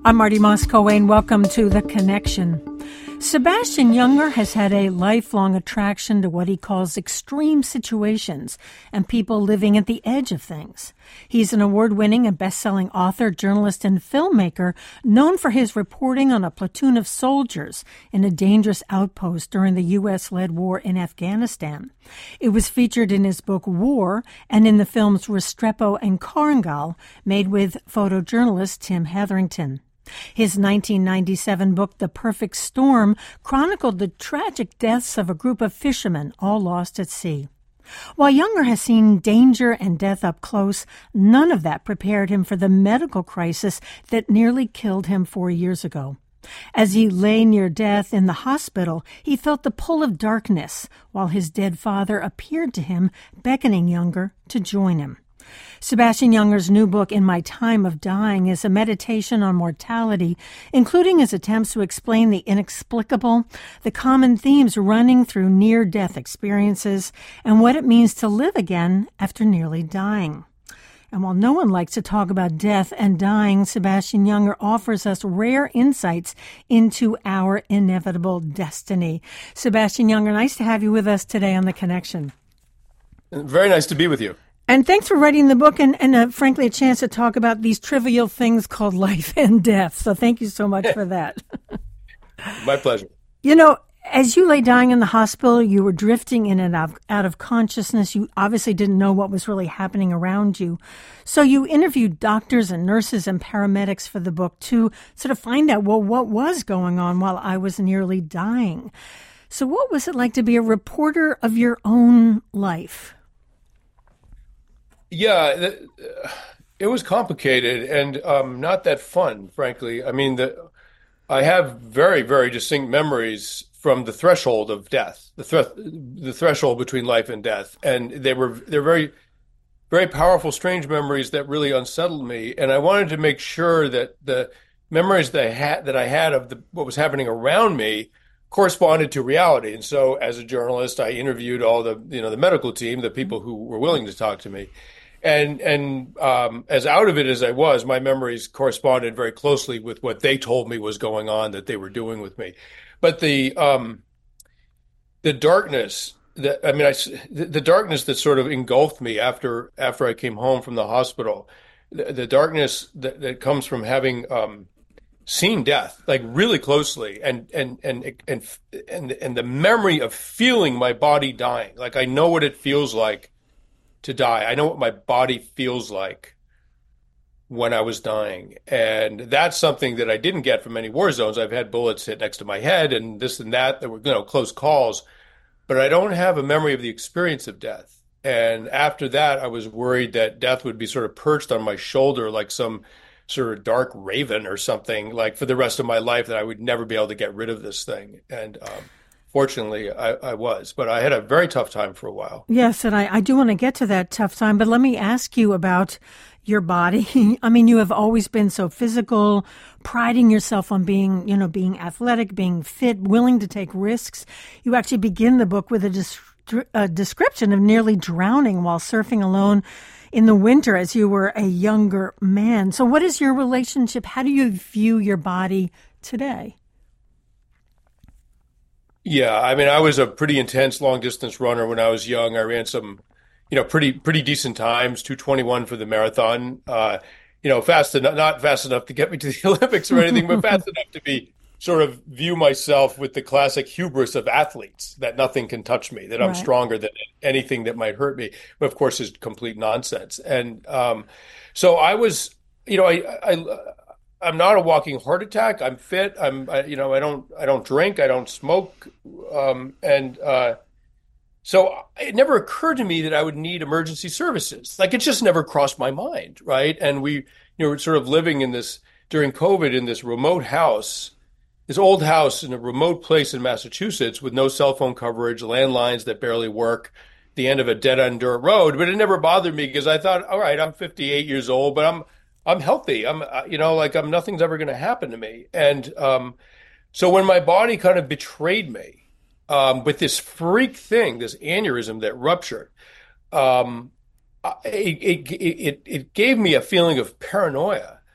I'm Marty Moss-Coane. Welcome to The Connection. Sebastian Junger has had a lifelong attraction to what he calls extreme situations and people living at the edge of things. He's an award-winning and best-selling author, journalist, and filmmaker known for his reporting on a platoon of soldiers in a dangerous outpost during the U.S.-led war in Afghanistan. It was featured in his book War and in the films Restrepo and Korengal, made with photojournalist Tim Hetherington. His 1997 book, The Perfect Storm, chronicled the tragic deaths of a group of fishermen, all lost at sea. While Junger has seen danger and death up close, none of that prepared him for the medical crisis that nearly killed him 4 years ago. As he lay near death in the hospital, he felt the pull of darkness, while his dead father appeared to him, beckoning Junger to join him. Sebastian Junger's new book, In My Time of Dying, is a meditation on mortality, including his attempts to explain the inexplicable, the common themes running through near-death experiences, and what it means to live again after nearly dying. And while no one likes to talk about death and dying, Sebastian Junger offers us rare insights into our inevitable destiny. Sebastian Junger, nice to have you with us today on The Connection. Very nice to be with you. And thanks for writing the book and frankly, a chance to talk about these trivial things called life and death. So thank you so much for that. My pleasure. You know, as you lay dying in the hospital, you were drifting in and out of consciousness. You obviously didn't know what was really happening around you. So you interviewed doctors and nurses and paramedics for the book to sort of find out, well, what was going on while I was nearly dying. So what was it like to be a reporter of your own life? Yeah, it was complicated and not that fun, frankly. I mean, I have very, very distinct memories from the threshold of death, the threshold between life and death, and they're very, very powerful, strange memories that really unsettled me. And I wanted to make sure that the memories that I had of what was happening around me corresponded to reality. And so, as a journalist, I interviewed all the medical team, the people who were willing to talk to me. And as out of it as I was, my memories corresponded very closely with what they told me was going on, that they were doing with me. But the darkness the darkness that sort of engulfed me after I came home from the hospital, the darkness that comes from having seen death like really closely, and the memory of feeling my body dying, like I know what it feels like to die. I know what my body feels like when I was dying. And that's something that I didn't get from any war zones. I've had bullets hit next to my head and this and that were, close calls, but I don't have a memory of the experience of death. And after that, I was worried that death would be sort of perched on my shoulder like some sort of dark raven or something, like for the rest of my life, that I would never be able to get rid of this thing. And, fortunately, I was, but I had a very tough time for a while. Yes, and I do want to get to that tough time, but let me ask you about your body. I mean, you have always been so physical, priding yourself on being athletic, being fit, willing to take risks. You actually begin the book with a description of nearly drowning while surfing alone in the winter as you were a younger man. So what is your relationship? How do you view your body today? Yeah, I mean, I was a pretty intense long distance runner when I was young. I ran some, pretty decent times, 2:21 for the marathon. Fast enough, not fast enough to get me to the Olympics or anything, but fast enough to view myself with the classic hubris of athletes, that nothing can touch me, that I'm stronger than anything that might hurt me, but of course is complete nonsense. And so I was, I'm not a walking heart attack. I'm fit. I don't drink. I don't smoke. So it never occurred to me that I would need emergency services. Like, it just never crossed my mind, right? And we, were sort of living during COVID in this remote house, this old house in a remote place in Massachusetts with no cell phone coverage, landlines that barely work, the end of a dead-end dirt road. But it never bothered me because I thought, all right, I'm 58 years old, but I'm healthy. Nothing's ever going to happen to me. And so when my body kind of betrayed me with this freak thing, this aneurysm that ruptured, it gave me a feeling of paranoia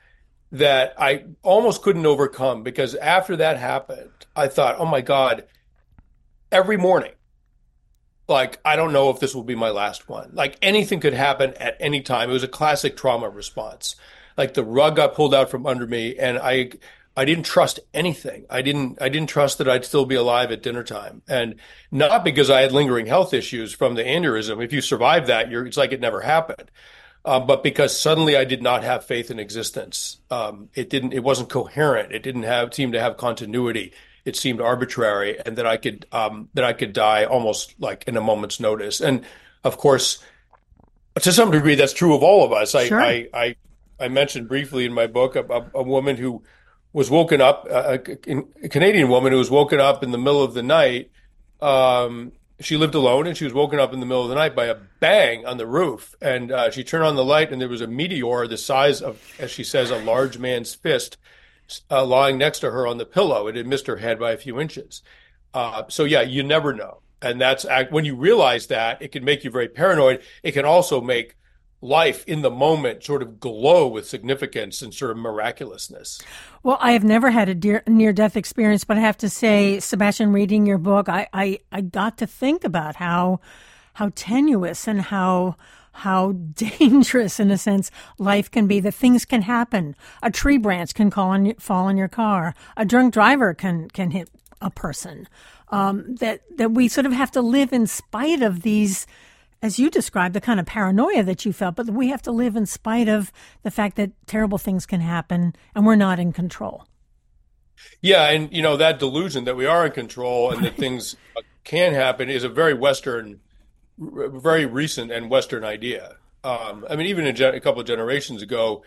that I almost couldn't overcome, because after that happened, I thought, oh my God, every morning, like, I don't know if this will be my last one. Like, anything could happen at any time. It was a classic trauma response. Like, the rug got pulled out from under me, and I didn't trust anything. I didn't trust that I'd still be alive at dinner time. And not because I had lingering health issues from the aneurysm. If you survive that, it's like it never happened. But because suddenly I did not have faith in existence. It wasn't coherent. It didn't seem to have continuity. It seemed arbitrary, and that I could die almost like in a moment's notice. And of course, to some degree, that's true of all of us. Sure. I mentioned briefly in my book a woman who was woken up, a Canadian woman who was woken up in the middle of the night. She lived alone, and she was woken up in the middle of the night by a bang on the roof. And she turned on the light, and there was a meteor the size of, as she says, a large man's fist, lying next to her on the pillow. It had missed her head by a few inches. So yeah, you never know. And that's when you realize that, it can make you very paranoid. It can also make life in the moment sort of glow with significance and sort of miraculousness. Well, I have never had a near-death experience, but I have to say, Sebastian, reading your book, I got to think about how tenuous and how dangerous, in a sense, life can be. That things can happen. A tree branch can fall on your car. A drunk driver can hit a person. That we sort of have to live in spite of these, as you described, the kind of paranoia that you felt, but we have to live in spite of the fact that terrible things can happen and we're not in control. Yeah, and that delusion that we are in control and that things can happen is a very very recent and Western idea. I mean, even a couple of generations ago,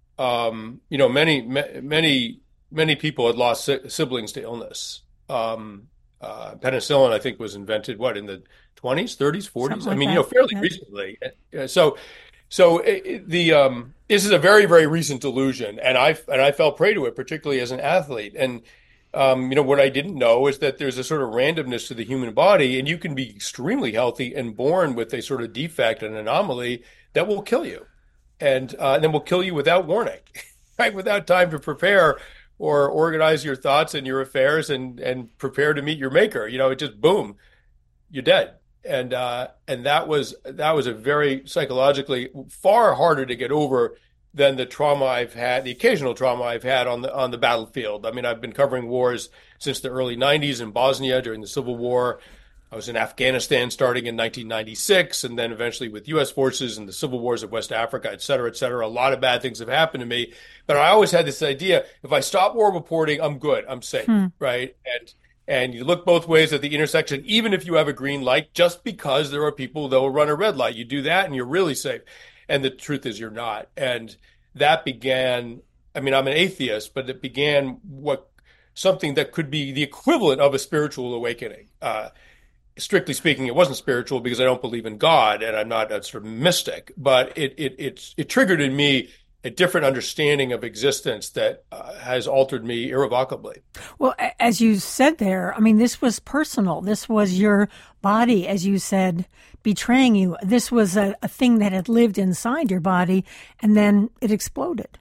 many people had lost siblings to illness. Penicillin, I think, was invented in the 20s, 30s, 40s. Something I like mean, that. fairly Yeah. recently. This is a very, very recent delusion, and I fell prey to it, particularly as an athlete. And what I didn't know is that there's a sort of randomness to the human body, and you can be extremely healthy and born with a sort of defect, an anomaly that will kill you, and then will kill you without warning, right? Without time to prepare or organize your thoughts and your affairs and prepare to meet your maker. It just boom, you're dead. And that was a very psychologically far harder to get over than the occasional trauma I've had on the battlefield. I mean, I've been covering wars since the early 90s in Bosnia during the Civil War. I was in Afghanistan starting in 1996, and then eventually with U.S. forces in the civil wars of West Africa, et cetera, et cetera. A lot of bad things have happened to me, but I always had this idea: if I stop war reporting, I'm good, I'm safe, Hmm. right? And you look both ways at the intersection, even if you have a green light, just because there are people that will run a red light. You do that and you're really safe. And the truth is you're not. And that began, I mean, I'm an atheist, but it began something that could be the equivalent of a spiritual awakening. Strictly speaking, it wasn't spiritual because I don't believe in God and I'm not a sort of mystic, but it triggered in me a different understanding of existence that has altered me irrevocably. Well, as you said there, I mean, this was personal. This was your body, as you said, betraying you. This was a thing that had lived inside your body, and then it exploded.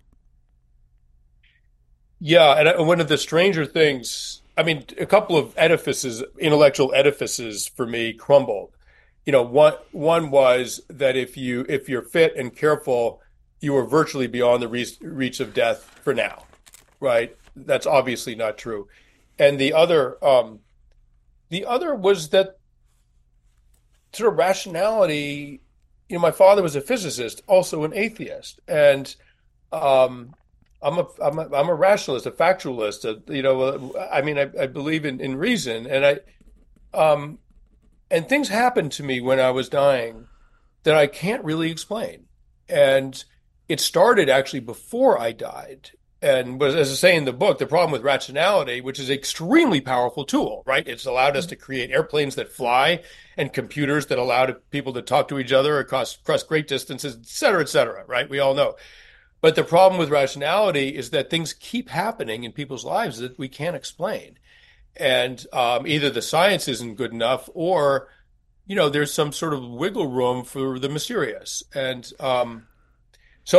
Yeah, and one of the stranger things, I mean, a couple of intellectual edifices for me crumbled. One was that if you're fit and careful, you are virtually beyond the reach of death for now, right? That's obviously not true. And the other was that sort of rationality. My father was a physicist, also an atheist, and um, I'm a rationalist, a factualist. I mean, I believe in reason, um, and things happened to me when I was dying that I can't really explain. And it started actually before I died. And was, as I say in the book, the problem with rationality, which is an extremely powerful tool, right? It's allowed us to create airplanes that fly and computers that allow people to talk to each other across great distances, et cetera, right? We all know. But the problem with rationality is that things keep happening in people's lives that we can't explain. And either the science isn't good enough or, there's some sort of wiggle room for the mysterious. And so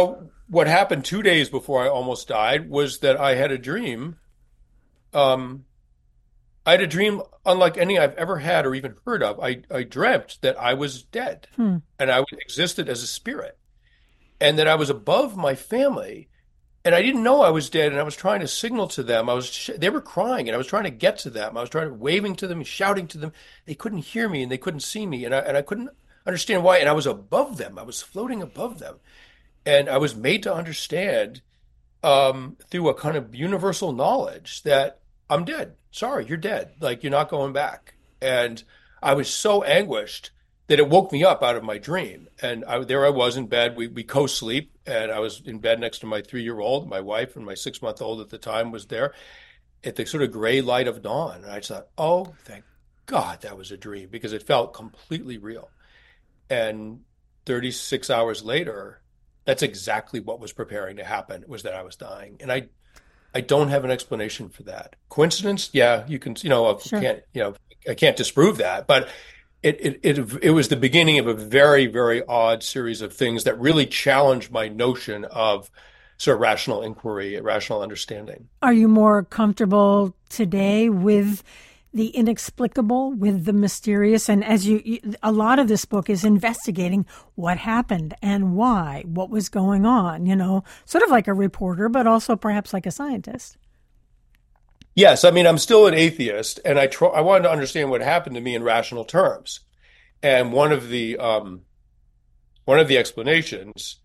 what happened 2 days before I almost died was that I had a dream. Um, I had a dream unlike any I've ever had or even heard of. I dreamt that I was dead Hmm. and I existed as a spirit and that I was above my family. And I didn't know I was dead, and I was trying to signal to them. They were crying, and I was trying to get to them. I was trying to waving to them, shouting to them. They couldn't hear me, and they couldn't see me, and I couldn't understand why. And I was above them. I was floating above them, and I was made to understand through a kind of universal knowledge that I'm dead. Sorry, you're dead. Like you're not going back. And I was so anguished that it woke me up out of my dream. And there I was in bed. We co-sleep, and I was in bed next to my 3-year-old. My wife and my 6-month-old at the time was there at the sort of gray light of dawn. And I just thought, oh, thank God that was a dream because it felt completely real. And 36 hours later, that's exactly what was preparing to happen, was that I was dying. And I don't have an explanation for that. Coincidence? Yeah, you can, Sure. I can't disprove that, but it was the beginning of a very, very odd series of things that really challenged my notion of sort of rational inquiry, rational understanding. Are you more comfortable today with the inexplicable, with the mysterious? And as a lot of this book is investigating what happened and why, what was going on, sort of like a reporter, but also perhaps like a scientist. Yes, I mean, I'm still an atheist, and I wanted to understand what happened to me in rational terms. And one of the explanations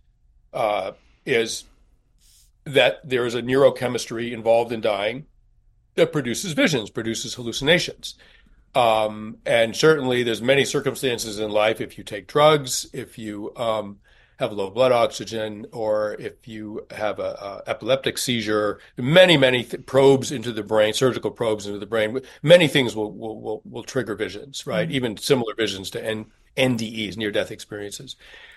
is that there is a neurochemistry involved in dying that produces visions, produces hallucinations. And certainly there's many circumstances in life, if you take drugs, if you have low blood oxygen, or if you have a epileptic seizure, many probes into the brain, surgical probes into the brain, many things will trigger visions, right? Mm. Even similar visions to NDEs, near-death experiences.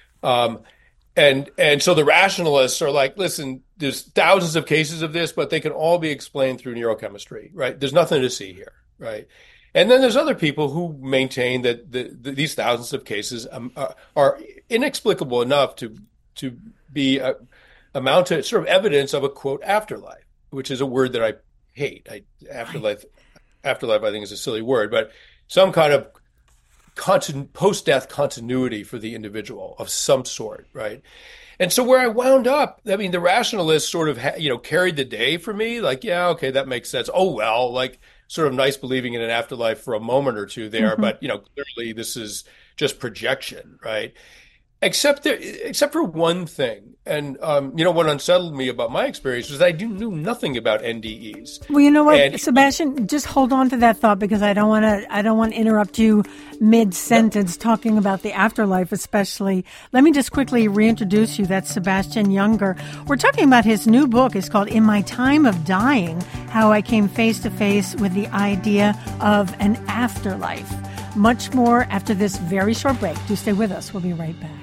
And so the rationalists are like, listen, there's thousands of cases of this, but they can all be explained through neurochemistry, right? There's nothing to see here, right? And then there's other people who maintain that these thousands of cases are inexplicable enough to be amount to sort of evidence of a quote afterlife, which is a word that I hate. Afterlife, I think is a silly word, but some kind of post-death continuity for the individual of some sort, right? And so where I wound up, I mean, the rationalists sort of, carried the day for me. Like, yeah, okay, that makes sense. Oh, well, like sort of nice believing in an afterlife for a moment or two there. Mm-hmm. But, clearly this is just projection, right? Except for one thing. And, what unsettled me about my experience was that I knew nothing about NDEs. Well, you know what, And Sebastian, just hold on to that thought because I don't want to interrupt you mid-sentence talking about the afterlife, especially. Let me just quickly reintroduce you. That's Sebastian Junger. We're talking about his new book. It's called In My Time of Dying, How I Came Face to Face with the Idea of an Afterlife. Much more after this very short break. Do stay with us. We'll be right back.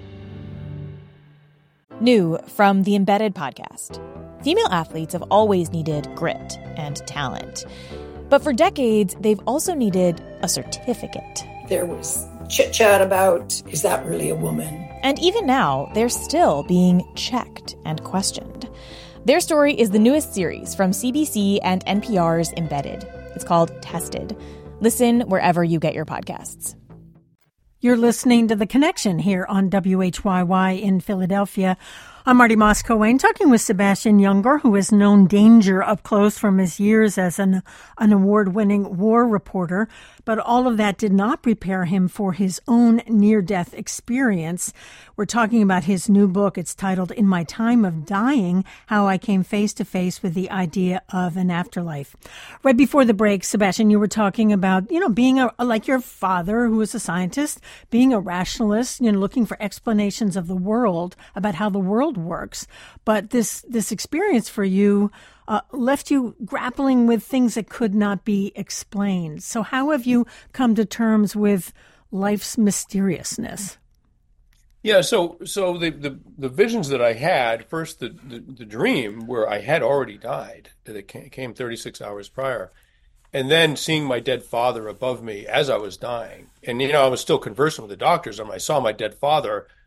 New from the Embedded podcast. Female athletes have always needed grit and talent. But for decades, they've also needed a certificate. There was chit-chat about, is that really a woman? And even now, they're still being checked and questioned. Their story is the newest series from CBC and NPR's Embedded. It's called Tested. Listen wherever you get your podcasts. You're listening to The Connection here on WHYY in Philadelphia. I'm Marty Moss-Coane, talking with Sebastian Junger, who has known danger up close from his years as an award-winning war reporter. But all of that did not prepare him for his own near-death experience. We're talking about his new book. It's titled In My Time of Dying, How I Came Face to Face with the Idea of an Afterlife. Right before the break, Sebastian, you were talking about, being like your father, who was a scientist, being a rationalist, looking for explanations of the world, about how the world works. But this experience for you left you grappling with things that could not be explained. So how have you come to terms with life's mysteriousness? Yeah, so the visions that I had, first the dream where I had already died, that came 36 hours prior, and then seeing my dead father above me as I was dying. And, I was still conversing with the doctors, and when I saw my dead father,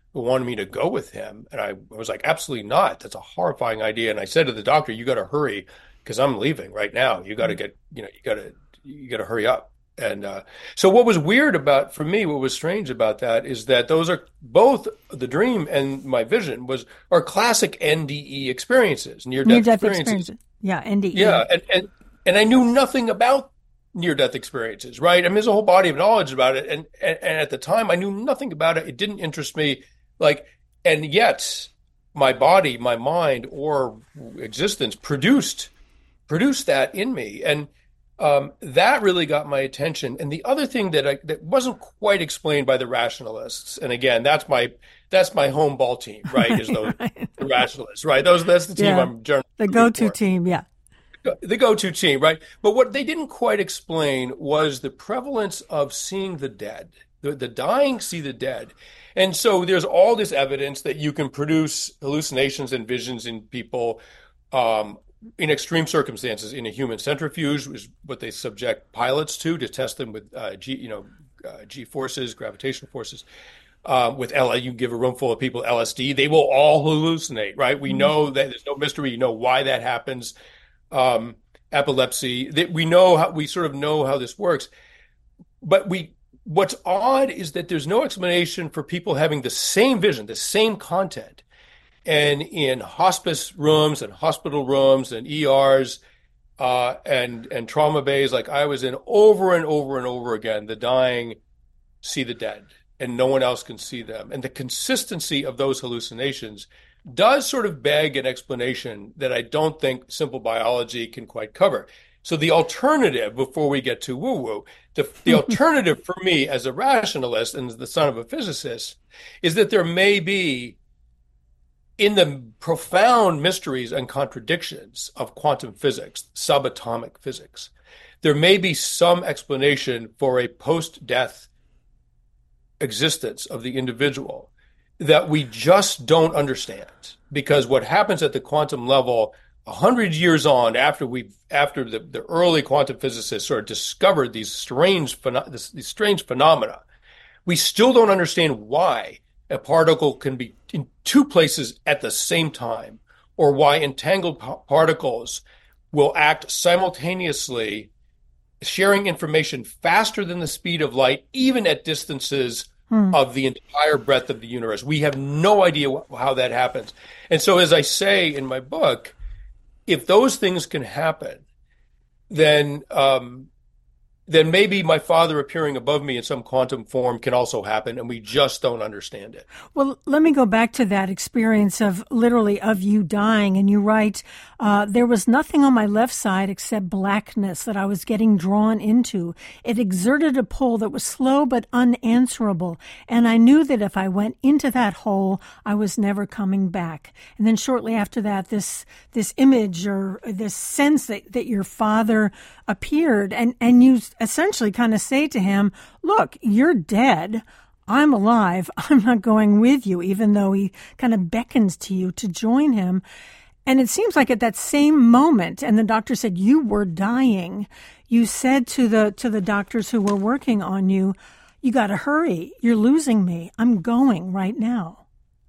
wanted me to go with him. And I was like, absolutely not. That's a horrifying idea. And I said to the doctor, you got to hurry because I'm leaving right now. You got to get, you got to hurry up. And so what was weird about, for me, what was strange about that is that those are both the dream and my vision are classic NDE experiences, near-death experiences. Yeah, NDE. Yeah, and I knew nothing about near-death experiences, right? I mean, there's a whole body of knowledge about it. And at the time, I knew nothing about it. It didn't interest me. And yet my body, my mind, or existence produced that in me. And that really got my attention. And the other thing that wasn't quite explained by the rationalists, and again, that's my home ball team, right? Is those the rationalists, right? That's the team I'm generally the go-to team, yeah. The go-to team, right? But what they didn't quite explain was the prevalence of seeing the dead. The dying see the dead. And so there's all this evidence that you can produce hallucinations and visions in people in extreme circumstances in a human centrifuge, which is what they subject pilots to test them with G forces, gravitational forces. With you give a room full of people LSD, they will all hallucinate, right? We know that there's no mystery. You know why that happens. Epilepsy, that we sort of know how this works. But what's odd is that there's no explanation for people having the same vision, the same content. And in hospice rooms and hospital rooms and ERs and trauma bays like I was in, over and over and over again, the dying see the dead and no one else can see them. And the consistency of those hallucinations does sort of beg an explanation that I don't think simple biology can quite cover. So the alternative, before we get to woo-woo, the alternative for me as a rationalist and as the son of a physicist is that there may be, in the profound mysteries and contradictions of quantum physics, subatomic physics, there may be some explanation for a post-death existence of the individual that we just don't understand. Because what happens at the quantum level 100 years on, after the early quantum physicists sort of discovered these strange phenomena, we still don't understand why a particle can be in two places at the same time, or why entangled particles will act simultaneously, sharing information faster than the speed of light, even at distances of the entire breadth of the universe. We have no idea how that happens. And so, as I say in my book, if those things can happen, then maybe my father appearing above me in some quantum form can also happen, and we just don't understand it. Well, let me go back to that experience of you dying. And you write, there was nothing on my left side except blackness that I was getting drawn into. It exerted a pull that was slow but unanswerable. And I knew that if I went into that hole, I was never coming back. And then shortly after that, this image or this sense that your father appeared, and you essentially kind of say to him, look, you're dead. I'm alive. I'm not going with you, even though he kind of beckons to you to join him. And it seems like at that same moment, and the doctor said you were dying, you said to the doctors who were working on you, you got to hurry. You're losing me. I'm going right now.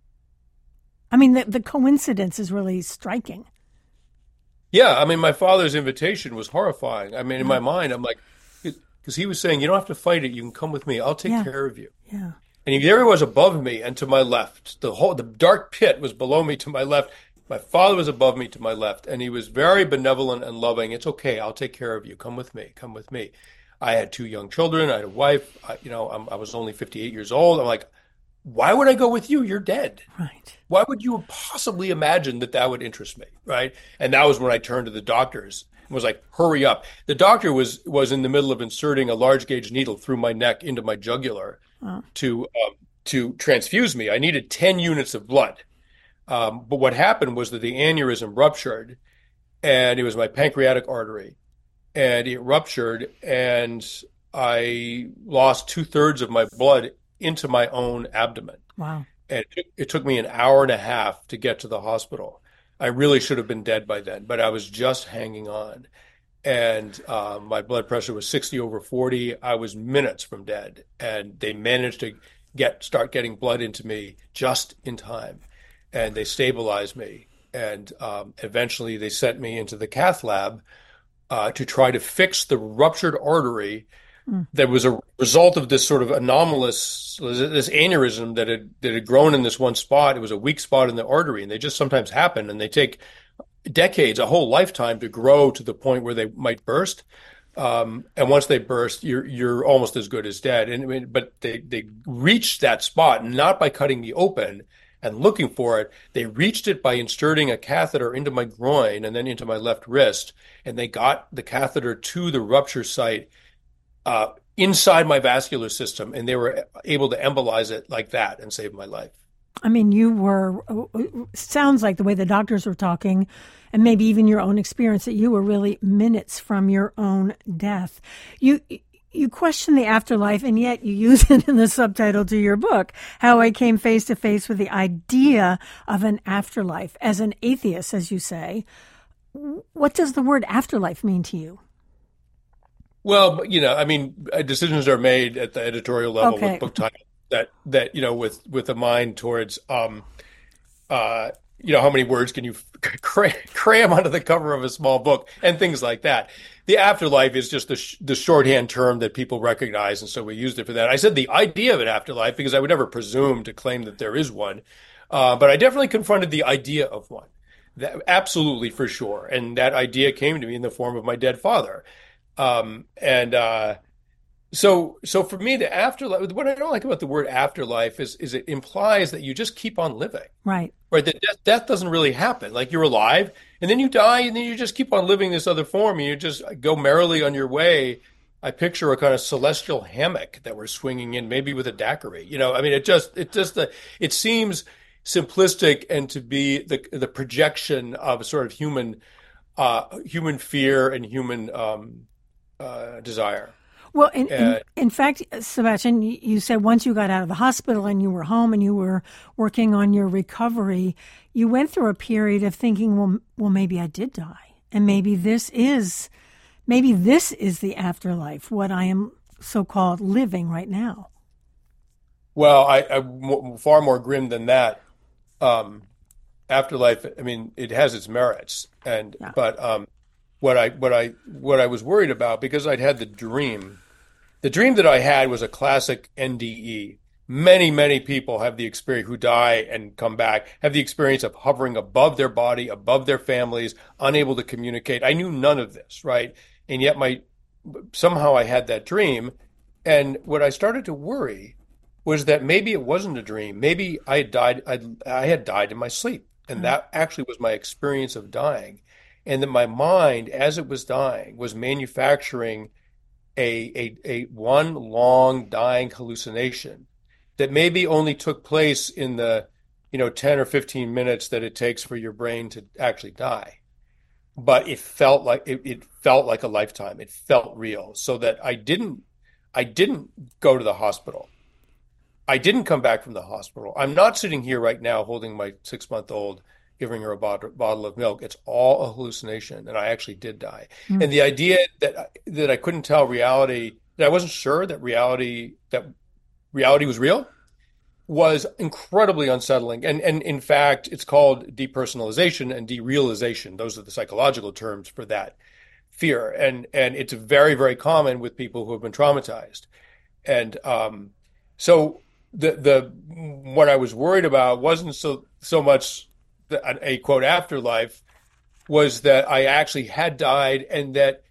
I mean, the coincidence is really striking. Yeah, I mean, my father's invitation was horrifying. I mean, in my mind, I'm like, because he was saying, you don't have to fight it. You can come with me. I'll take care of you. Yeah. And there he was above me and to my left. The dark pit was below me to my left. My father was above me to my left. And he was very benevolent and loving. It's okay. I'll take care of you. Come with me. Come with me. I had 2 young children. I had a wife. I was only 58 years old. I'm like, why would I go with you? You're dead. Right. Why would you possibly imagine that would interest me? Right. And that was when I turned to the doctors and was like, hurry up. The doctor was in the middle of inserting a large gauge needle through my neck into my jugular to transfuse me. I needed 10 units of blood. But what happened was that the aneurysm ruptured, and it was my pancreatic artery, and it ruptured, and I lost 2/3 of my blood into my own abdomen. Wow. And it took me an hour and a half to get to the hospital. I really should have been dead by then, but I was just hanging on. And my blood pressure was 60/40. I was minutes from dead. And they managed to start getting blood into me just in time, and they stabilized me. And eventually, they sent me into the cath lab to try to fix the ruptured artery that was a result of this sort of anomalous, this aneurysm that had grown in this one spot. It was a weak spot in the artery, and they just sometimes happen, and they take decades, a whole lifetime to grow to the point where they might burst. And once they burst, you're almost as good as dead. But they reached that spot not by cutting me open and looking for it. They reached it by inserting a catheter into my groin and then into my left wrist, and they got the catheter to the rupture site inside my vascular system, and they were able to embolize it like that and save my life. I mean, sounds like the way the doctors were talking, and maybe even your own experience, that you were really minutes from your own death. You question the afterlife, and yet you use it in the subtitle to your book, How I Came Face to Face with the Idea of an Afterlife. As an atheist, as you say, what does the word afterlife mean to you? Well, I mean, decisions are made at the editorial level with book titles that with a mind towards how many words can you cram onto the cover of a small book and things like that. The afterlife is just the shorthand term that people recognize, and so we used it for that. I said the idea of an afterlife because I would never presume to claim that there is one, but I definitely confronted the idea of one. That, absolutely, for sure, and that idea came to me in the form of my dead father. So for me, the afterlife, what I don't like about the word afterlife is it implies that you just keep on living. Right. That death doesn't really happen. Like, you're alive and then you die and then you just keep on living this other form and you just go merrily on your way. I picture a kind of celestial hammock that we're swinging in, maybe with a daiquiri. I mean, it seems simplistic and to be the projection of a sort of human fear and human desire. Well, in fact, Sebastian, you said once you got out of the hospital and you were home and you were working on your recovery, you went through a period of thinking, well, maybe I did die, and maybe this is the afterlife, what I am so-called living right now. Well, I'm far more grim than that. Afterlife, I mean, it has its merits, but what I was worried about, because I'd had the dream that I had was a classic NDE. Many, many people have the experience, who die and come back, have the experience of hovering above their body, above their families, unable to communicate. I knew none of this, right? And yet somehow I had that dream. And what I started to worry was that maybe it wasn't a dream. Maybe I had died in my sleep. And that actually was my experience of dying. And that my mind, as it was dying, was manufacturing a one long dying hallucination that maybe only took place in the 10 or 15 minutes that it takes for your brain to actually die. But it felt like a lifetime. It felt real. So that I didn't go to the hospital. I didn't come back from the hospital. I'm not sitting here right now holding my 6-month-old, giving her a bottle of milk. It's all a hallucination, and I actually did die. Mm. And the idea that I couldn't tell reality, that I wasn't sure that reality was real, was incredibly unsettling. And in fact, it's called depersonalization and derealization. Those are the psychological terms for that fear. And it's very, very common with people who have been traumatized. And so the what I was worried about wasn't so much a quote afterlife, was that I actually had died, and that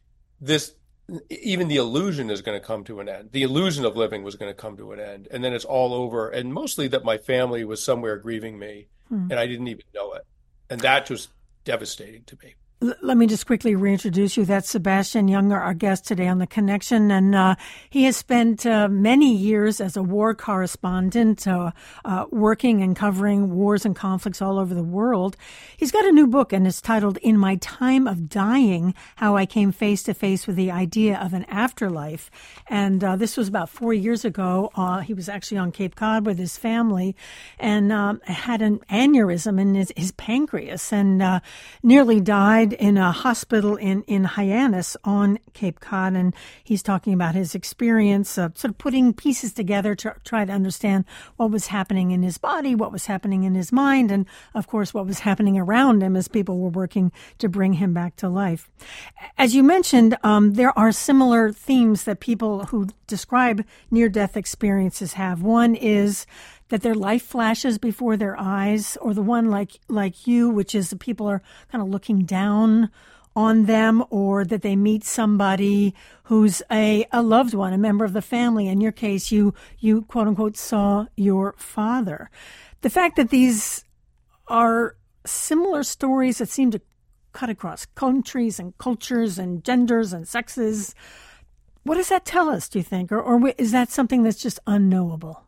even the illusion is going to come to an end. The illusion of living was going to come to an end, and then it's all over. And mostly that my family was somewhere grieving me, and I didn't even know it. And that was devastating to me. Let me just quickly reintroduce you. That's Sebastian Junger, our guest today on The Connection. And he has spent many years as a war correspondent, working and covering wars and conflicts all over the world. He's got a new book, and it's titled In My Time of Dying, How I Came Face to Face with the Idea of an Afterlife. And this was about 4 years ago. He was actually on Cape Cod with his family and had an aneurysm in his pancreas and nearly died. died in a hospital in Hyannis on Cape Cod, and he's talking about his experience of sort of putting pieces together to try to understand what was happening in his body, what was happening in his mind, and, of course, what was happening around him as people were working to bring him back to life. As you mentioned, there are similar themes that people who describe near-death experiences have. One is that their life flashes before their eyes, or the one like you, which is that people are kind of looking down on them, or that they meet somebody who's a loved one, a member of the family. In your case, you quote unquote saw your father. The fact that these are similar stories that seem to cut across countries and cultures and genders and sexes, what does that tell us, do you think? Or is that something that's just unknowable?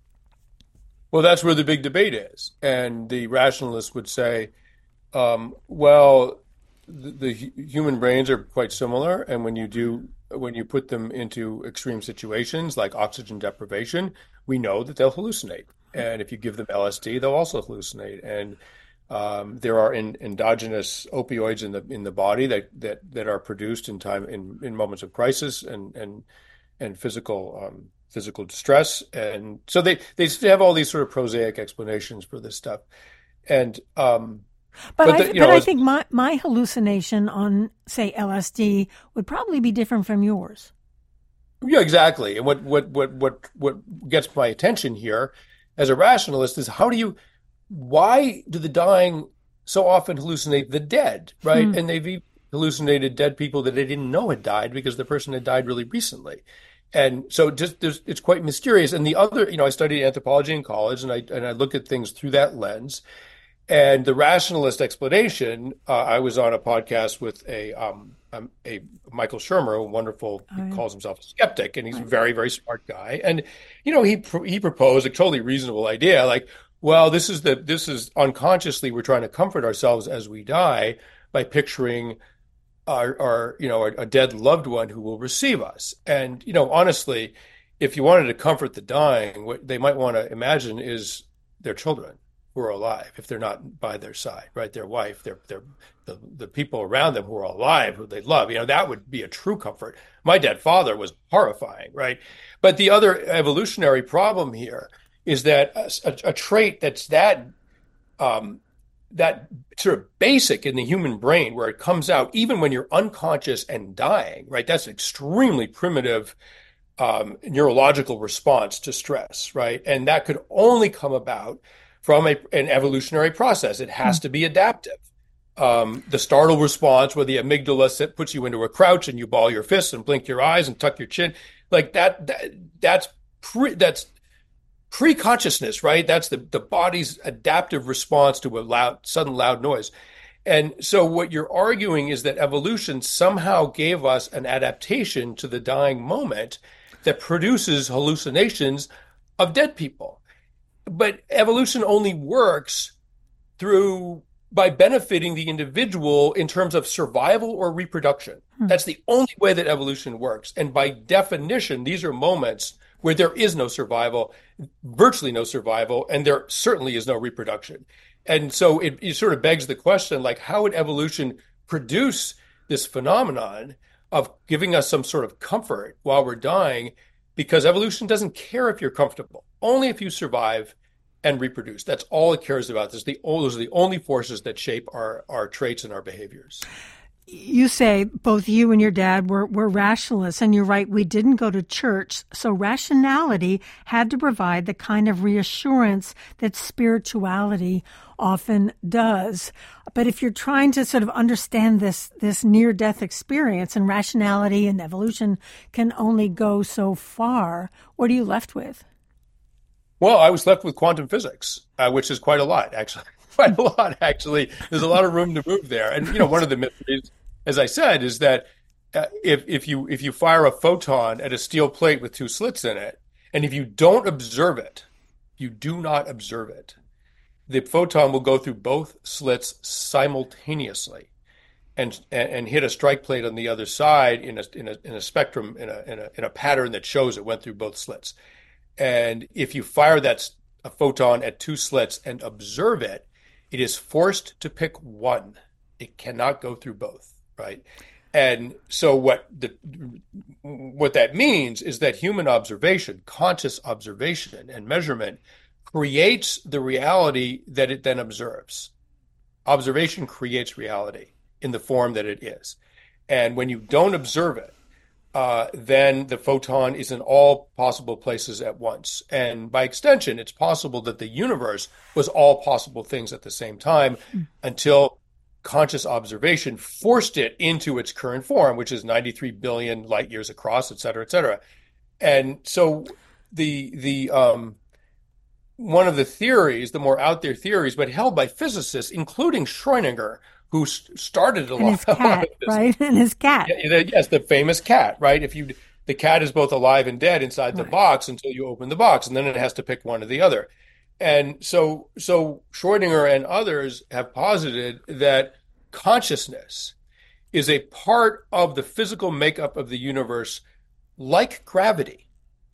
Well, that's where the big debate is. And the rationalists would say, well, the human brains are quite similar. And when you put them into extreme situations like oxygen deprivation, we know that they'll hallucinate. And if you give them LSD, they'll also hallucinate. And there are endogenous opioids in the body that are produced in moments of crisis and physical distress. And so they have all these sort of prosaic explanations for this stuff. And I think my hallucination on, say, LSD would probably be different from yours. Yeah, exactly. And what gets my attention here as a rationalist is why do the dying so often hallucinate the dead, right? And they've hallucinated dead people that they didn't know had died because the person had died really recently. And so it's quite mysterious. And the other, I studied anthropology in college, and I look at things through that lens. And the rationalist explanation, I was on a podcast with a Michael Shermer, a wonderful, he calls himself a skeptic, and he's a very, very smart guy. And, he proposed a totally reasonable idea, like, well, this is unconsciously, we're trying to comfort ourselves as we die by picturing a dead loved one who will receive us. And, honestly, if you wanted to comfort the dying, what they might want to imagine is their children who are alive, if they're not by their side, right? Their wife, the people around them who are alive, who they love, that would be a true comfort. My dead father was horrifying, right? But the other evolutionary problem here is that a trait that's that sort of basic in the human brain, where it comes out even when you're unconscious and dying, right? That's an extremely primitive neurological response to stress, right? And that could only come about from an evolutionary process. It has to be adaptive. The startle response, where the amygdala puts you into a crouch and you ball your fists and blink your eyes and tuck your chin, like that's pre-consciousness, right? That's the body's adaptive response to a sudden loud noise. And so what you're arguing is that evolution somehow gave us an adaptation to the dying moment that produces hallucinations of dead people. But evolution only works by benefiting the individual in terms of survival or reproduction. That's the only way that evolution works. And by definition, these are moments where there is no survival, virtually no survival, and there certainly is no reproduction. And so it sort of begs the question, like, how would evolution produce this phenomenon of giving us some sort of comfort while we're dying? Because evolution doesn't care if you're comfortable, only if you survive and reproduce. That's all it cares about. Those are the only forces that shape our traits and our behaviors. You say both you and your dad were rationalists, and you're right, we didn't go to church, so rationality had to provide the kind of reassurance that spirituality often does. But if you're trying to sort of understand this near-death experience, and rationality and evolution can only go so far, what are you left with? Well, I was left with quantum physics, which is quite a lot, actually. Quite a lot, actually. There's a lot of room to move there. And, one of the mysteries, as I said, is that if you fire a photon at a steel plate with two slits in it, and if you don't observe it, you do not observe it, the photon will go through both slits simultaneously and hit a strike plate on the other side in a spectrum, in a pattern that shows it went through both slits. And if you fire a photon at two slits and observe it, it is forced to pick one. It cannot go through both, right? And so what that means is that human observation, conscious observation and measurement creates the reality that it then observes. Observation creates reality in the form that it is. And when you don't observe it, then the photon is in all possible places at once. And by extension, it's possible that the universe was all possible things at the same time until conscious observation forced it into its current form, which is 93 billion light years across, et cetera, et cetera. And so the one of the theories, the more out there theories, but held by physicists, including Schrödinger, who started a lot his cat, right? And his cat. Yes, the famous cat, right? The cat is both alive and dead inside the box until you open the box, and then it has to pick one or the other. And so Schrödinger and others have posited that consciousness is a part of the physical makeup of the universe, like gravity.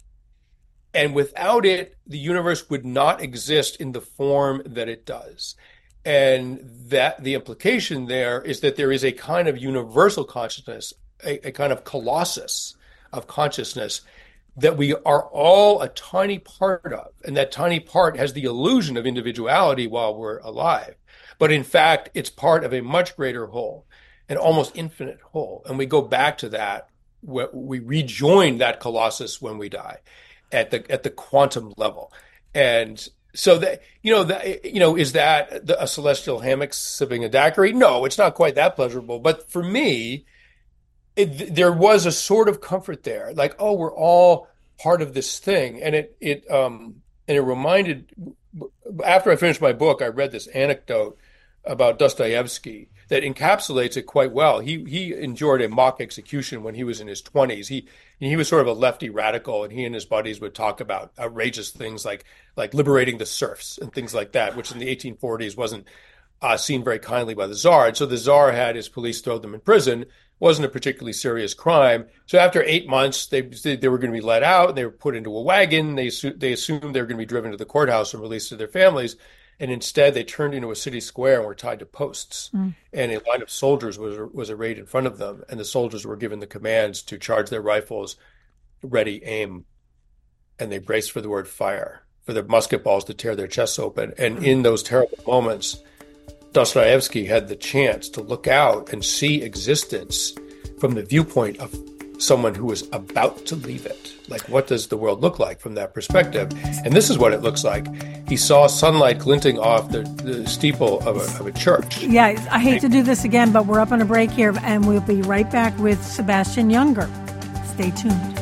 And without it, the universe would not exist in the form that it does. And that the implication there is that there is a kind of universal consciousness, a kind of colossus of consciousness that we are all a tiny part of. And that tiny part has the illusion of individuality while we're alive. But in fact, it's part of a much greater whole, an almost infinite whole. And we go back to that, we rejoin that colossus when we die at the quantum level. And so that, is that a celestial hammock sipping a daiquiri? No, it's not quite that pleasurable. But for me, there was a sort of comfort there, like, oh, we're all part of this thing. And it reminded, after I finished my book, I read this anecdote about Dostoevsky that encapsulates it quite well. He endured a mock execution when he was in his 20s. He was sort of a lefty radical, and he and his buddies would talk about outrageous things like liberating the serfs and things like that, which in the 1840s wasn't seen very kindly by the Tsar. And so the Tsar had his police throw them in prison. Wasn't a particularly serious crime. So after 8 months, they were going to be let out, and they were put into a wagon. They assumed they were going to be driven to the courthouse and released to their families. And instead, they turned into a city square and were tied to posts. And a line of soldiers was arrayed in front of them. And the soldiers were given the commands to charge their rifles, ready, aim. And they braced for the word fire, for the musket balls to tear their chests open. And in those terrible moments, Dostoevsky had the chance to look out and see existence from the viewpoint of someone who is about to leave it. Like, what does the world look like from that perspective? And this is what it looks like. He saw sunlight glinting off the steeple of a church. Yeah, I hate to do this again, but we're up on a break here, and we'll be right back with Sebastian Junger. Stay tuned.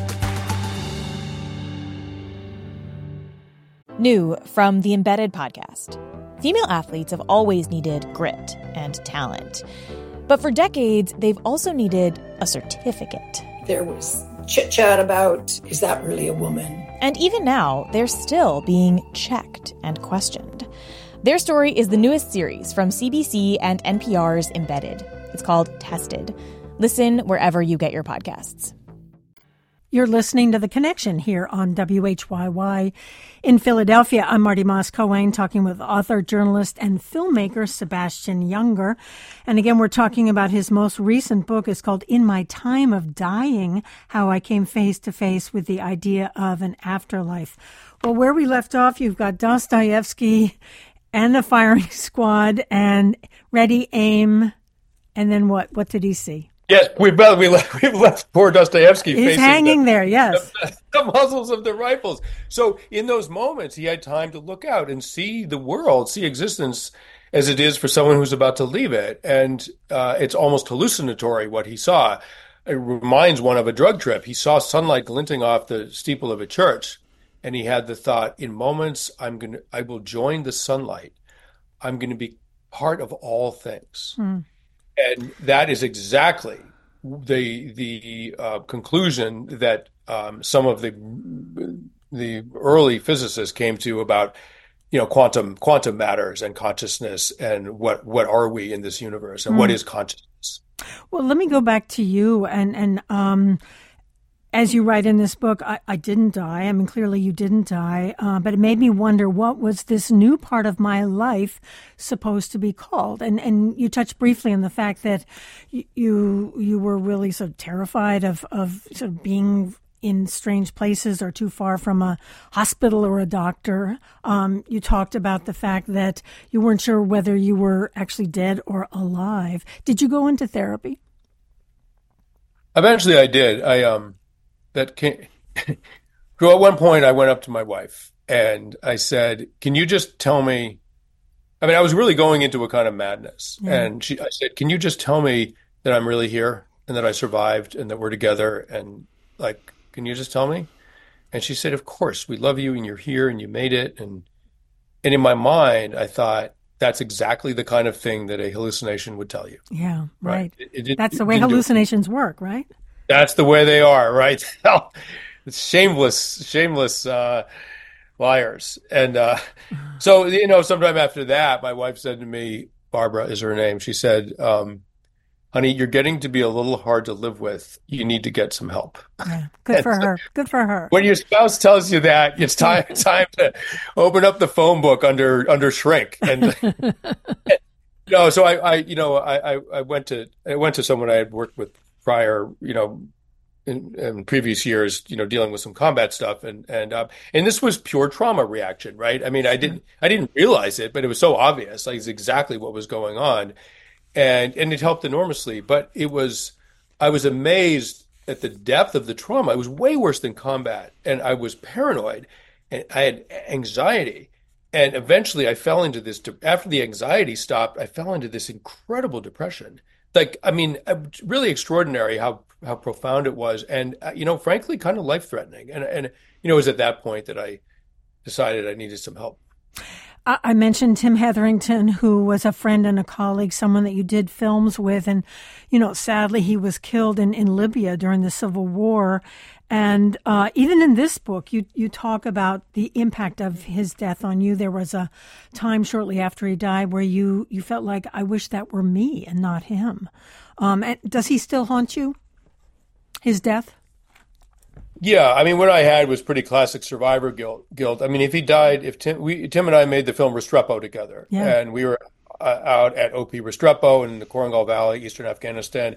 New from the Embedded podcast. Female athletes have always needed grit and talent. But for decades, they've also needed a certificate. There was chit-chat about, is that really a woman? And even now, they're still being checked and questioned. Their story is the newest series from CBC and NPR's Embedded. It's called Tested. Listen wherever you get your podcasts. You're listening to The Connection here on WHYY in Philadelphia. I'm Marty Moss-Coane, talking with author, journalist, and filmmaker Sebastian Junger. And again, we're talking about his most recent book. It's called In My Time of Dying, How I Came Face to Face with the Idea of an Afterlife. Well, where we left off, you've got Dostoevsky and the firing squad and ready, aim, and then what? What did he see? Yes, we've left poor Dostoevsky He's hanging there, yes. The muzzles of the rifles. So in those moments, he had time to look out and see the world, see existence as it is for someone who's about to leave it. And it's almost hallucinatory what he saw. It reminds one of a drug trip. He saw sunlight glinting off the steeple of a church, and he had the thought, in moments, I will join the sunlight. I'm going to be part of all things. And that is exactly the conclusion that some of the early physicists came to about, quantum matters and consciousness and what are we in this universe and what is consciousness. Well, let me go back to you and As you write in this book, I didn't die. I mean, clearly you didn't die, but it made me wonder, what was this new part of my life supposed to be called? And you touched briefly on the fact that you were really sort of terrified of sort of being in strange places or too far from a hospital or a doctor. You talked about the fact that you weren't sure whether you were actually dead or alive. Did you go into therapy? Eventually I did. That came. So at one point, I went up to my wife and I said, "Can you just tell me?" I mean, I was really going into a kind of madness, and I said, "Can you just tell me that I'm really here and that I survived and that we're together? And like, can you just tell me?" And she said, "Of course, we love you and you're here and you made it." And in my mind, I thought that's exactly the kind of thing that a hallucination would tell you. Yeah, right. It That's the way hallucinations work, right? That's the way they are, right? It's shameless liars. And so, sometime after that, my wife said to me, Barbara is her name. She said, "Honey, you're getting to be a little hard to live with. You need to get some help." Yeah, good for her. Good for her. When your spouse tells you that, it's time to open up the phone book under shrink. And so I went to someone I had worked with prior, in previous years, dealing with some combat stuff, and this was pure trauma reaction, right? I mean, I didn't realize it, but it was so obvious, like it's exactly what was going on, and it helped enormously. But I was amazed at the depth of the trauma. It was way worse than combat, and I was paranoid, and I had anxiety, and eventually I fell into this. After the anxiety stopped, I fell into this incredible depression. Like, I mean, really extraordinary how profound it was. And, frankly, kind of life-threatening. And it was at that point that I decided I needed some help. I mentioned Tim Hetherington, who was a friend and a colleague, someone that you did films with. And, sadly, he was killed in Libya during the Civil War. And even in this book, you talk about the impact of his death on you. There was a time shortly after he died where you felt like, I wish that were me and not him. And does he still haunt you, his death? Yeah, I mean, what I had was pretty classic survivor guilt. I mean, if he died, Tim and I made the film Restrepo together, and we were out at OP Restrepo in the Korangal Valley, eastern Afghanistan.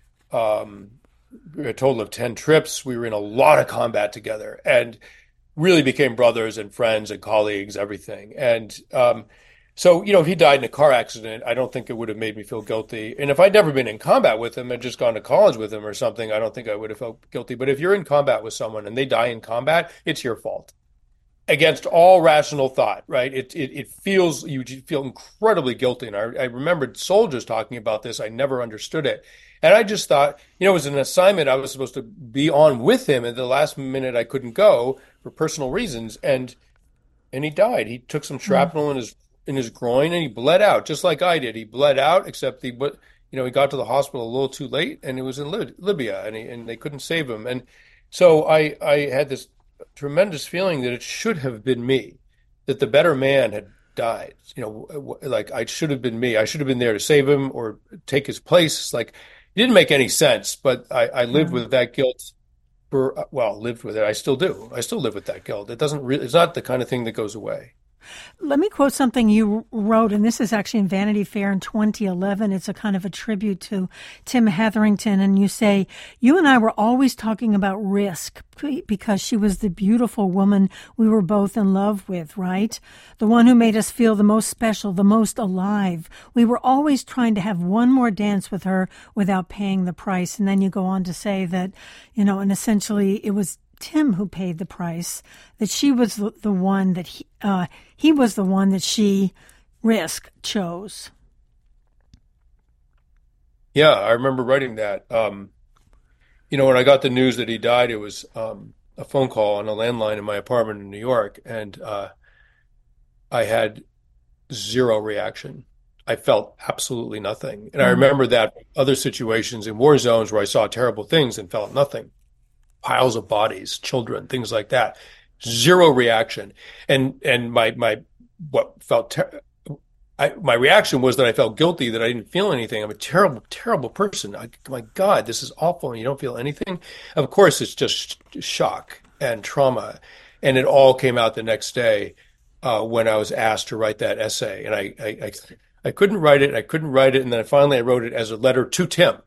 A total of 10 trips. We were in a lot of combat together and really became brothers and friends and colleagues, everything. And so, if he died in a car accident, I don't think it would have made me feel guilty. And if I'd never been in combat with him and just gone to college with him or something, I don't think I would have felt guilty. But if you're in combat with someone and they die in combat, it's your fault. Against all rational thought, right? You feel incredibly guilty. And I remembered soldiers talking about this. I never understood it. And I just thought, it was an assignment I was supposed to be on with him. At the last minute, I couldn't go for personal reasons. And he died. He took some shrapnel in his groin and he bled out, just like I did. He bled out, except he got to the hospital a little too late, and it was in Libya, and they couldn't save him. And so I had this tremendous feeling that it should have been me, that the better man had died. Like I should have been me. I should have been there to save him or take his place. Like, it didn't make any sense, but I lived with that guilt lived with it. I still do. I still live with that guilt. It's not the kind of thing that goes away. Let me quote something you wrote, and this is actually in Vanity Fair in 2011. It's a kind of a tribute to Tim Hetherington, and you say, "You and I were always talking about risk because she was the beautiful woman we were both in love with, right? The one who made us feel the most special, the most alive. We were always trying to have one more dance with her without paying the price." And then you go on to say that, and essentially it was Tim who paid the price, that she was the one that he was the one that she chose. Yeah, I remember writing that. When I got the news that he died, it was a phone call on a landline in my apartment in New York, and I had zero reaction. I felt absolutely nothing. And I remember that other situations in war zones where I saw terrible things and felt nothing. Piles of bodies, children, things like that. Zero reaction. And my what felt my reaction was that I felt guilty that I didn't feel anything. I'm a terrible, terrible person. My God, this is awful. And you don't feel anything. Of course, it's just shock and trauma. And it all came out the next day when I was asked to write that essay. And I couldn't write it. I couldn't write it. And then finally I wrote it as a letter to Tim.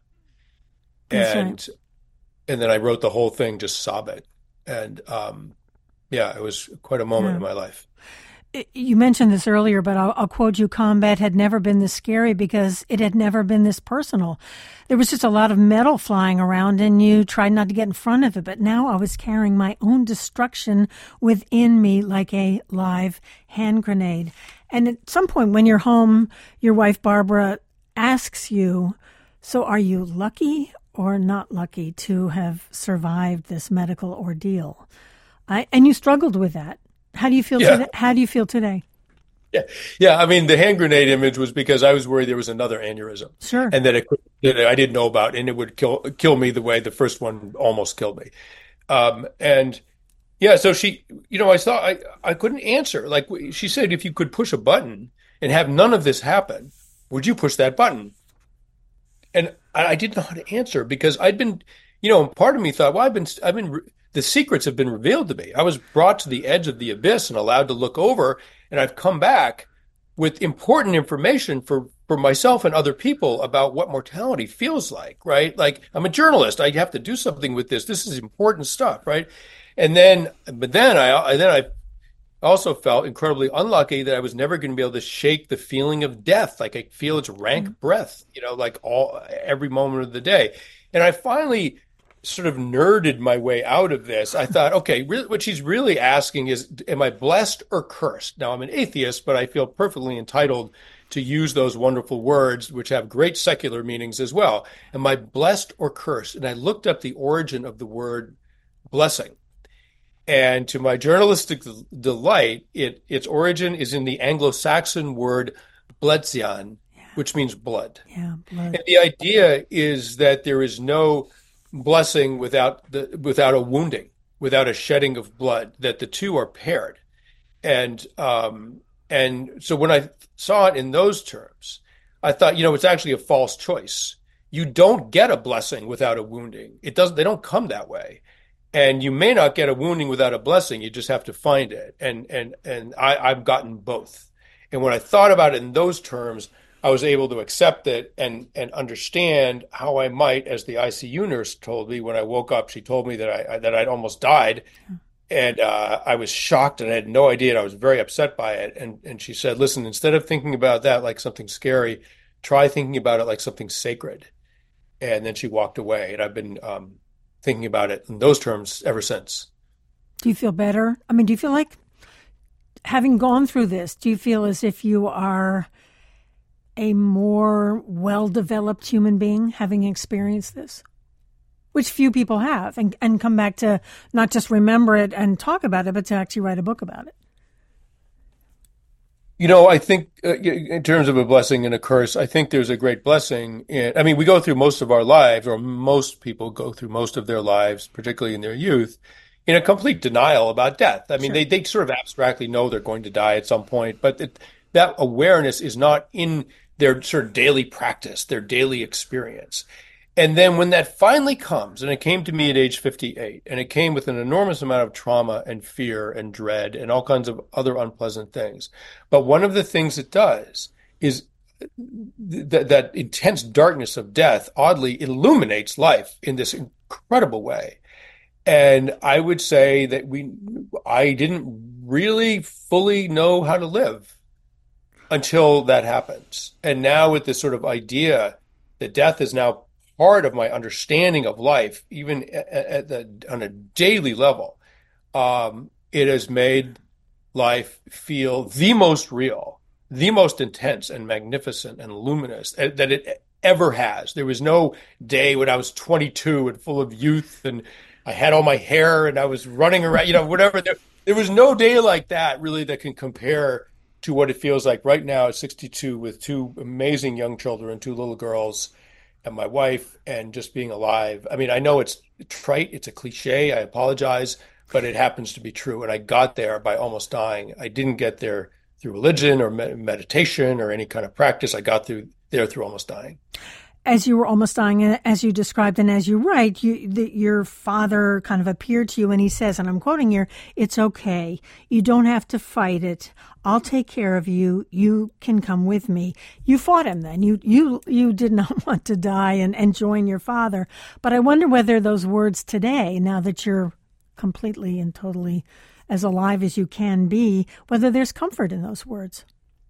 And then I wrote the whole thing just sobbing. And yeah, it was quite a moment in my life. You mentioned this earlier, but I'll quote you. Combat had never been this scary because it had never been this personal. There was just a lot of metal flying around and you tried not to get in front of it. But now I was carrying my own destruction within me like a live hand grenade. And at some point when you're home, your wife, Barbara, asks you, so are you lucky or not lucky to have survived this medical ordeal? And you struggled with that. How do you feel today? How do you feel today? Yeah. I mean, the hand grenade image was because I was worried there was another aneurysm, and that I didn't know about, and it would kill me the way the first one almost killed me. And yeah, so she, I thought I couldn't answer. Like she said, if you could push a button and have none of this happen, would you push that button? And I didn't know how to answer because I'd been, part of me thought, well, the secrets have been revealed to me. I was brought to the edge of the abyss and allowed to look over, and I've come back with important information for myself and other people about what mortality feels like, right? Like I'm a journalist. I have to do something with this. This is important stuff, right? But then I also felt incredibly unlucky that I was never going to be able to shake the feeling of death. Like I feel its rank breath, like every moment of the day. And I finally sort of nerded my way out of this. I thought, okay, what she's really asking is, am I blessed or cursed? Now, I'm an atheist, but I feel perfectly entitled to use those wonderful words, which have great secular meanings as well. Am I blessed or cursed? And I looked up the origin of the word blessing. And to my journalistic delight, its origin is in the Anglo-Saxon word bledsian, which means blood. Yeah, blood. And the idea is that there is no blessing without a wounding, without a shedding of blood, that the two are paired. And so when I saw it in those terms, I thought, it's actually a false choice. You don't get a blessing without a wounding. They don't come that way. And you may not get a wounding without a blessing. You just have to find it. And I've gotten both. And when I thought about it in those terms, I was able to accept it and understand how I might, as the ICU nurse told me when I woke up. She told me that I'd almost died, and I was shocked and I had no idea. And I was very upset by it. And she said, "Listen, instead of thinking about that like something scary, try thinking about it like something sacred." And then she walked away, and I've been thinking about it in those terms ever since. Do you feel better? I mean, do you feel like, having gone through this, do you feel as if you are a more well-developed human being having experienced this, which few people have, and come back to not just remember it and talk about it, but to actually write a book about it? I think in terms of a blessing and a curse, I think there's a great blessing we go through most of our lives, or most people go through most of their lives, particularly in their youth, in a complete denial about death. I mean, they sort of abstractly know they're going to die at some point, but that awareness is not in their sort of daily practice, their daily experience. And then when that finally comes, and it came to me at age 58, and it came with an enormous amount of trauma and fear and dread and all kinds of other unpleasant things. But one of the things it does is that intense darkness of death oddly illuminates life in this incredible way. And I would say that I didn't really fully know how to live until that happens. And now with this sort of idea that death is now part of my understanding of life, even on a daily level, it has made life feel the most real, the most intense and magnificent and luminous that it ever has. There was no day when I was 22 and full of youth and I had all my hair and I was running around, whatever. There was no day like that really that can compare to what it feels like right now at 62 with two amazing young children, two little girls, and my wife, and just being alive. I mean, I know it's trite, it's a cliche, I apologize, but it happens to be true. And I got there by almost dying. I didn't get there through religion or meditation or any kind of practice. I got through almost dying. As you were almost dying, as you described and as you write, your father kind of appeared to you and he says, and I'm quoting here, "It's okay. You don't have to fight it. I'll take care of you. You can come with me." You fought him then. You did not want to die and join your father. But I wonder whether those words today, now that you're completely and totally as alive as you can be, whether there's comfort in those words.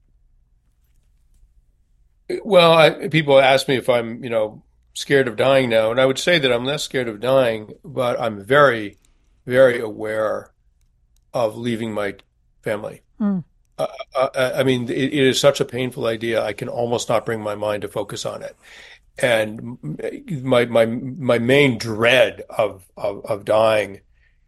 Well, people ask me if I'm, scared of dying now, and I would say that I'm less scared of dying, but I'm very, very aware of leaving my family. Mm. I mean, it is such a painful idea. I can almost not bring my mind to focus on it. And my main dread of dying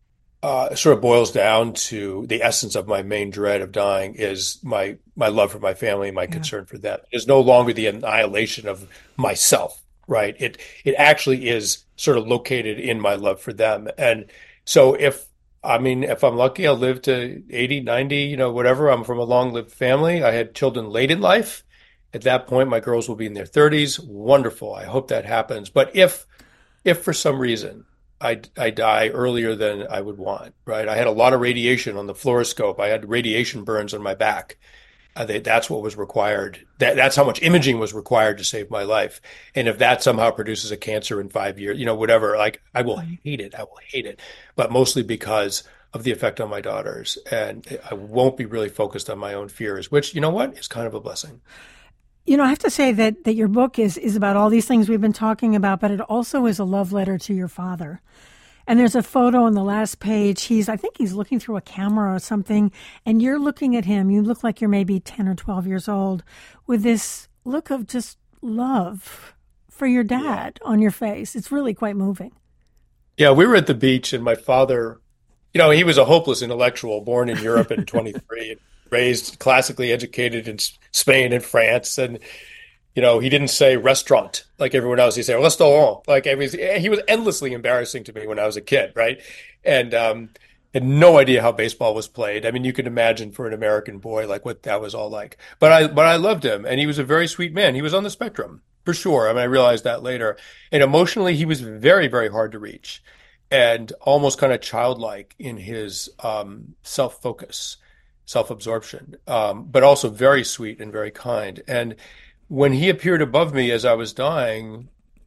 sort of boils down to the essence of my main dread of dying is my love for my family, my concern for them. It's no longer the annihilation of myself, right? It actually is sort of located in my love for them. And so if I'm lucky, I'll live to 80, 90, whatever. I'm from a long-lived family. I had children late in life. At that point, my girls will be in their 30s. Wonderful. I hope that happens. But if for some reason I die earlier than I would want, right? I had a lot of radiation on the fluoroscope. I had radiation burns on my back. That's what was required. That's how much imaging was required to save my life. And if that somehow produces a cancer in 5 years, whatever, like I will hate it. I will hate it. But mostly because of the effect on my daughters. And I won't be really focused on my own fears, which, is kind of a blessing. I have to say that your book is about all these things we've been talking about, but it also is a love letter to your father. And there's a photo on the last page. I think he's looking through a camera or something, and you're looking at him. You look like you're maybe 10 or 12 years old with this look of just love for your dad on your face. It's really quite moving. Yeah, we were at the beach, and my father, he was a hopeless intellectual, born in Europe in 23, raised classically educated in Spain and France. And, he didn't say restaurant like everyone else. He said restaurant. Like he was endlessly embarrassing to me when I was a kid, right? And had no idea how baseball was played. I mean, you can imagine for an American boy, like what that was all like. But I loved him, and he was a very sweet man. He was on the spectrum, for sure. I mean, I realized that later. And emotionally, he was very, very hard to reach and almost kind of childlike in his self-focus, self-absorption, but also very sweet and very kind. And when he appeared above me as I was dying,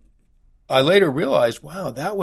I later realized, wow, that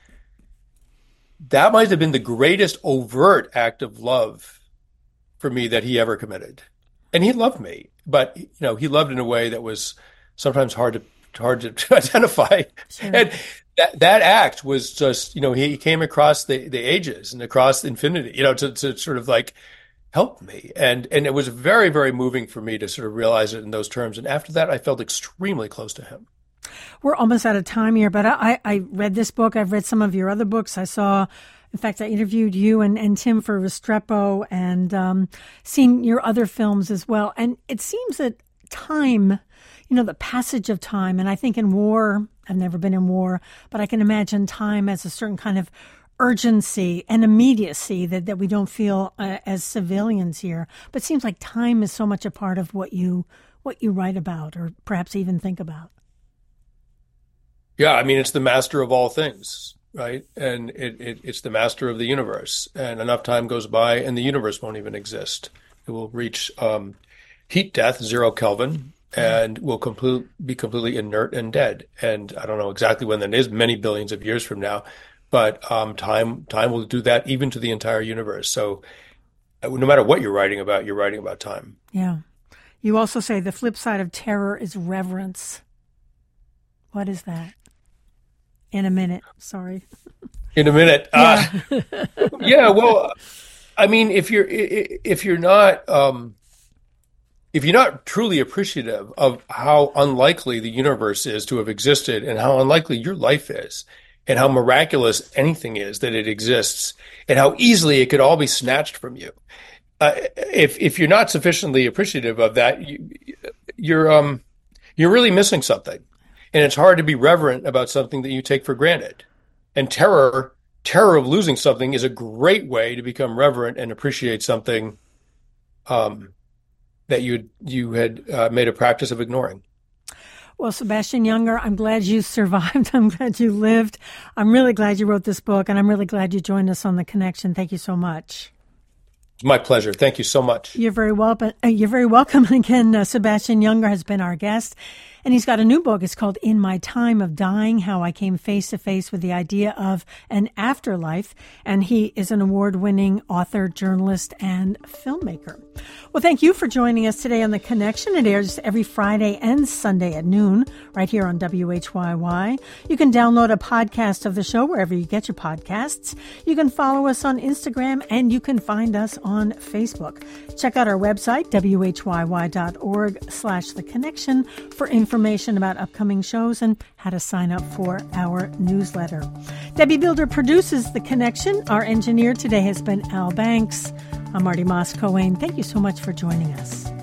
might have been the greatest overt act of love for me that he ever committed. And he loved me, but he loved in a way that was sometimes hard to identify. Sure. And that act was just, he came across the ages and across infinity, to sort of like help me. And it was very, very moving for me to sort of realize it in those terms. And after that, I felt extremely close to him. We're almost out of time here, but I read this book. I've read some of your other books. In fact, I interviewed you and Tim for Restrepo and seen your other films as well. And it seems that time, the passage of time, and I think in war, I've never been in war, but I can imagine time as a certain kind of urgency and immediacy that we don't feel as civilians here. But it seems like time is so much a part of what you write about or perhaps even think about. Yeah, I mean, it's the master of all things, right? And it's the master of the universe. And enough time goes by and the universe won't even exist. It will reach heat death, 0 Kelvin, and will be completely inert and dead. And I don't know exactly when that is, many billions of years from now. But time will do that even to the entire universe. So no matter what you're writing about time. Yeah. You also say the flip side of terror is reverence. What is that? In a minute. Sorry. In a minute. Yeah. Yeah. Well, I mean, if you're not truly appreciative of how unlikely the universe is to have existed and how unlikely your life is, and how miraculous anything is that it exists, and how easily it could all be snatched from you. If you're not sufficiently appreciative of that, you're really missing something, and it's hard to be reverent about something that you take for granted. And terror of losing something is a great way to become reverent and appreciate something that you had made a practice of ignoring. Well, Sebastian Junger, I'm glad you survived. I'm glad you lived. I'm really glad you wrote this book, and I'm really glad you joined us on The Connection. Thank you so much. It's my pleasure. Thank you so much. You're very welcome. You're very welcome. And again, Sebastian Junger has been our guest. And he's got a new book. It's called In My Time of Dying, How I Came Face to Face with the Idea of an Afterlife. And he is an award-winning author, journalist, and filmmaker. Well, thank you for joining us today on The Connection. It airs every Friday and Sunday at noon right here on WHYY. You can download a podcast of the show wherever you get your podcasts. You can follow us on Instagram, and you can find us on Facebook. Check out our website, whyy.org/theconnection, for information about upcoming shows and how to sign up for our newsletter. Debbie Builder produces The Connection. Our engineer today has been Al Banks. I'm Marty Moss-Cohen. Thank you so much for joining us.